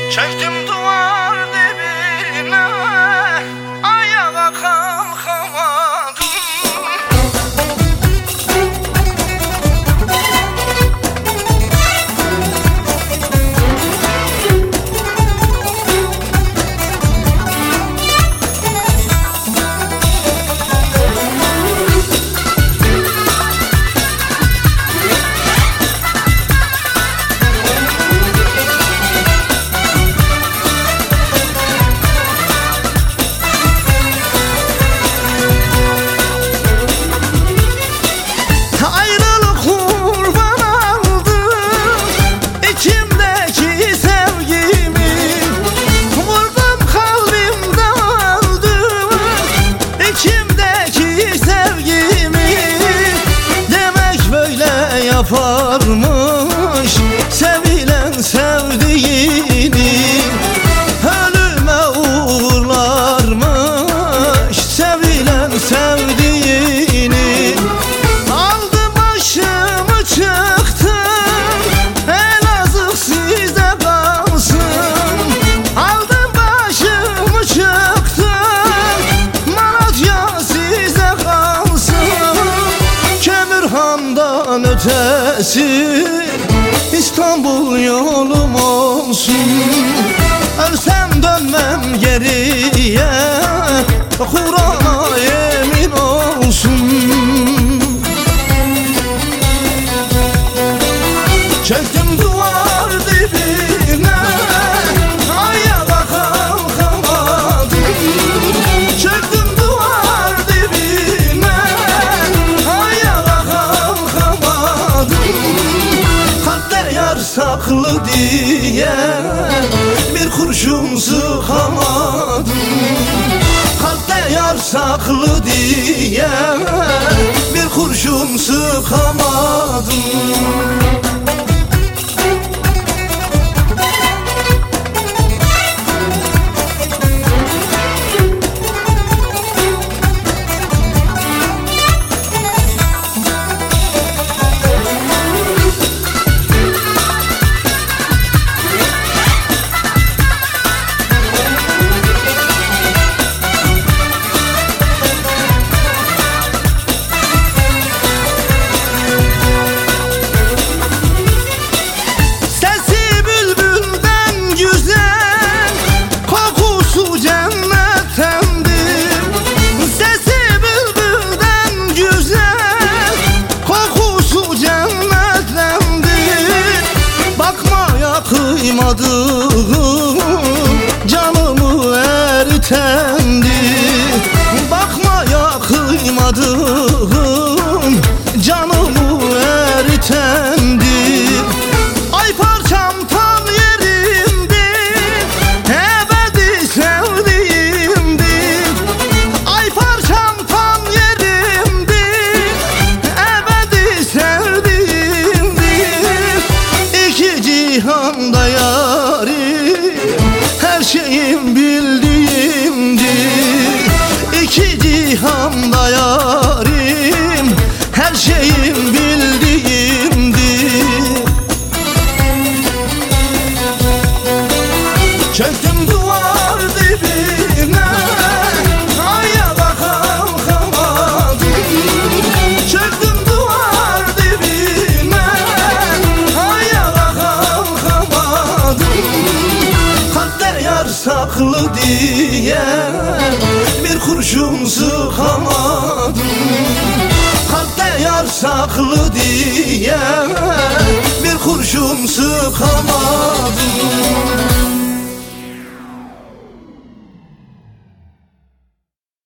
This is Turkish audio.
Çektim duvar dibine, ayağa kalkamadım. Yaparmış sevilen sevdiğini, ölüme uğurlarmış sevilen sevdiğini. Aldı başımı çıktım, Elazığ size kalsın. Aldı başımı çıktım, Malatya size kalsın. Kömürhan'dan ötesi İstanbul yolum olsun. Ölsem dönmem geriye, Kur'an'a yemin olsun. Çektim duvar dibine, ayağa kalkamadım. Çektim duvar dibine, ayağa kalkamadım. Kalpte yar saklı diye bir kurşun sıkamadım. Kalpte yar saklı diye bir kurşun sıkamadım. Kıymadığım canımı eritendi. Bakmaya kıymadığım canımı eritendi. Ay parçam tam yerimdi, ebedi sevdiğimdi. Ay parçam tam yerimdi, ebedi sevdiğimdi. İki cihanda her şeyim bildiğimdi. İki cihanda yarim, her şeyim bildiğimdi. Çektim duvar dibine, ayağa kalkamadım. Çektim duvar dibine, ayağa kalkamadım. Kalpte yar saklı diye bir kurşun sıkamadım. Kalpte yar saklı diye bir kurşun sıkamadım.